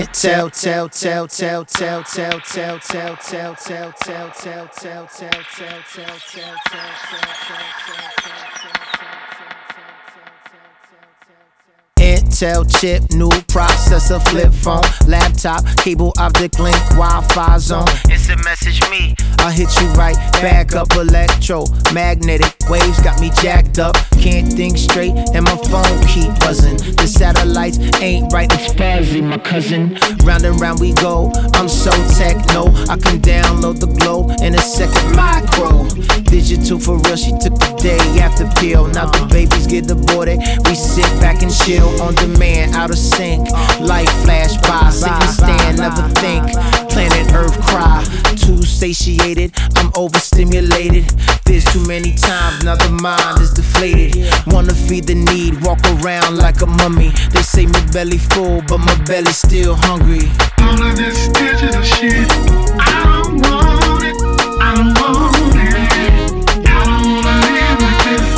Intel chip, new processor, flip phone, laptop, cable optic link, Wi-Fi zone. Instant message me, I'll hit you right back up. Electromagnetic waves got me jacked up. Can't think straight and my phone keep buzzing. The satellites ain't right, it's fuzzy, my cousin. Round and round we go, I'm so techno. I can download the globe in a second. Micro, digital for real, she took the day after pill. Now the babies get aborted, we sit back and chill. On demand, out of sync. Life flash by, sit and stand, never think. Planet Earth cry, too satiated, I'm overstimulated. There's too many times, now the mind is deflated. Wanna feed the need, walk around like a mummy. They say my belly full, but my belly's still hungry. All of this digital shit, I don't want it, I don't want it. I don't wanna live like this.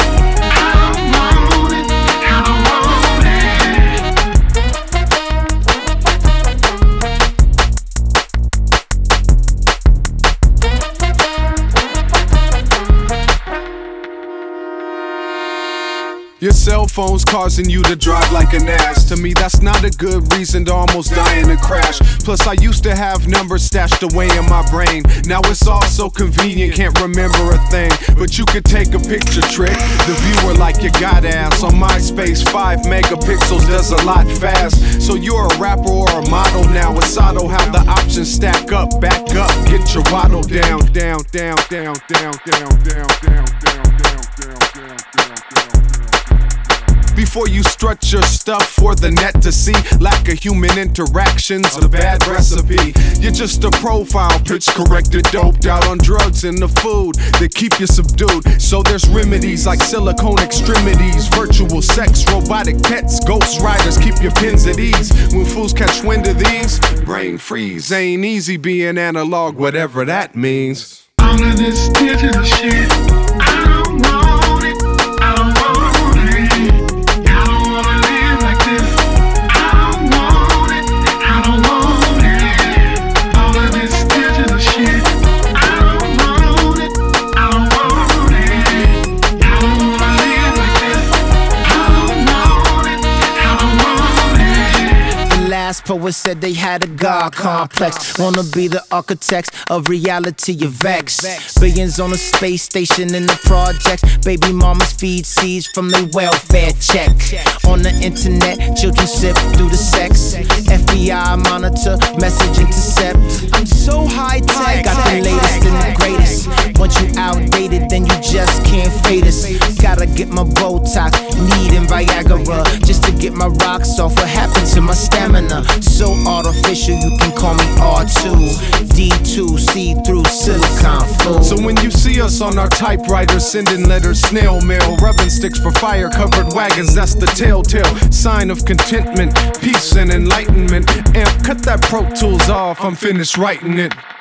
Your cell phone's causing you to drive like an ass. To me, that's not a good reason to almost die in a crash. Plus, I used to have numbers stashed away in my brain. Now it's all so convenient, can't remember a thing. But you could take a picture trick, the viewer like you got ass. On MySpace, 5 megapixels does a lot fast. So you're a rapper or a model now. It's auto how the options stack up, back up, get your waddle down, down, down, down, down, down, down, down, down, down, down, down, down. Before you strut your stuff for the net to see, lack of human interaction's a bad recipe. You're just a profile pitch corrected, doped out on drugs and the food that keep you subdued. So there's remedies like silicone extremities, virtual sex, robotic pets, ghost riders, keep your pins at ease. When fools catch wind of these, brain freeze. Ain't easy being analog, whatever that means. All of this digital shit, I don't want it, I don't want it. Poets said they had a God complex. Wanna be the architects of reality, you vex. Billions on a space station in the projects. Baby mamas feed seeds from their welfare check. On the internet, children sip through the sex. FBI monitor, message intercept. I'm so high tech, got the latest and the greatest. Once you outdated, then you just can't fade us. Gotta get my Botox, needing Viagra just to get my rocks off. What happened to my stamina? So artificial, you can call me R2, D2, see-through silicon fool. So when you see us on our typewriters, sending letters, snail mail, rubbing sticks for fire-covered wagons, that's the telltale sign of contentment, peace and enlightenment. Amp, cut that Pro Tools off, I'm finished writing it.